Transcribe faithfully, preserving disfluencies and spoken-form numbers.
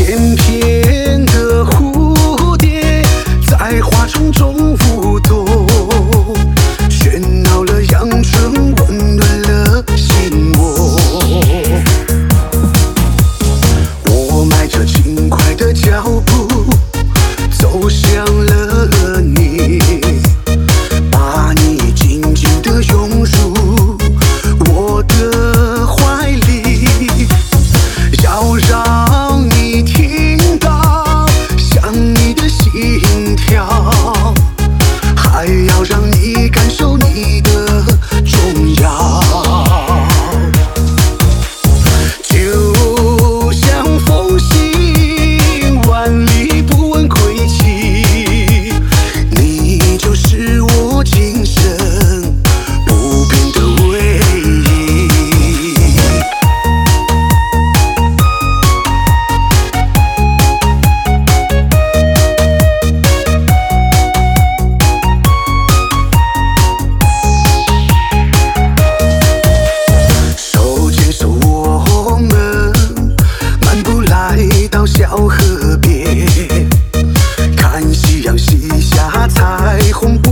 翩翩的蝴蝶在花丛中舞动，喧闹了阳春，温暖了心窝。我迈着轻快的脚步走向了你，把你紧紧地拥入我的怀里，要让你听到想你的心跳，还要让你感受你的重要。就像风行万里不问归期，你就是我今生不变的唯一。手牵手我们漫步来到小河边，看夕阳西下，彩虹